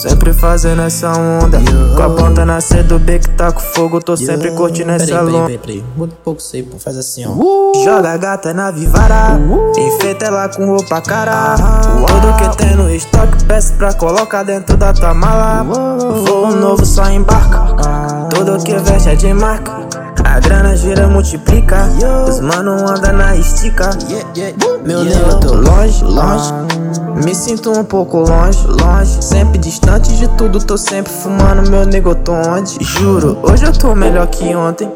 Sempre fazendo essa onda. Com a ponta na C do B que tá com fogo. Tô sempre curtindo essa lona. Peraí. Muito pouco sei, pô. Faz assim, ó. Joga a gata na vivara, enfeita ela com roupa cara. Tudo que tem no estoque, peço pra colocar dentro da tua mala. Voo novo só embarca, tudo que veste é de marca. A grana gira, multiplica, os mano anda na estica. Meu nego, eu tô longe. Me sinto um pouco longe. Sempre distante de tudo, tô sempre fumando. Meu nego, eu tô onde? Juro, hoje eu tô melhor que ontem.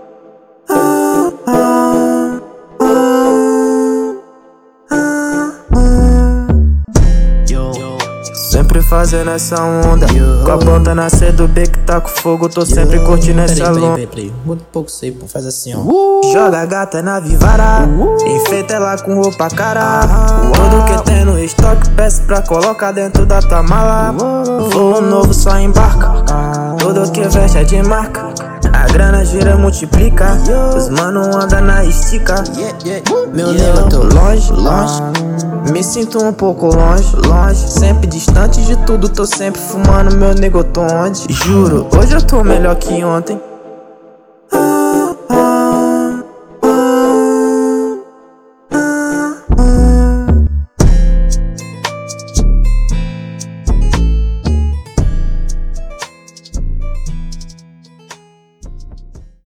Sempre fazendo essa onda. Com a ponta na C do B que tá com fogo. Tô sempre curtindo essa lona. Peraí. Muito pouco sei, pô. Faz assim, ó. Joga a gata na vivara, enfeita ela com roupa cara. Tudo que tem no estoque, peço pra colocar dentro da tua mala. Voo novo só embarca, tudo que veste é de marca. A grana gira, multiplica, os mano anda na estica. Meu nego, eu tô longe. Me sinto um pouco longe. Sempre distante de tudo, tô sempre fumando. Meu nego, eu tô onde? Juro, hoje eu tô melhor que ontem.